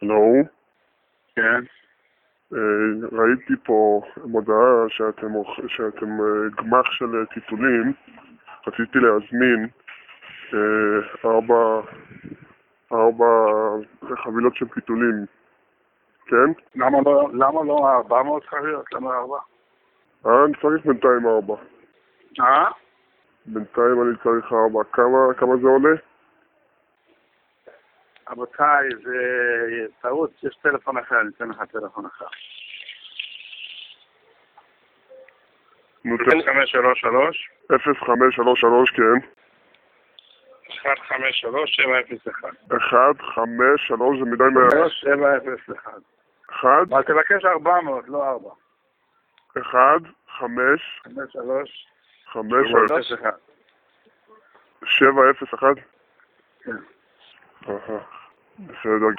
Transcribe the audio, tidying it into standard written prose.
לא. כן. ראיתי פה מודעה שאתם גמח של טיטולים. רציתי להזמין 4 חבילות של טיטולים. כן? למה לא 400 חביות? למה 4? אני צריך בינתיים 4. בינתיים אני צריך 4. כמה זה עולה? רבותיי, זה טעות, יש טלפון אחר, אני אתן לך טלפון אחר. 0533 0533, כן. 153-701. 153 זה מדי מהר. 701. 1, אבל תבקש 400, לא 4. 1, 5, 53 5, 701. 701. כן. בסדר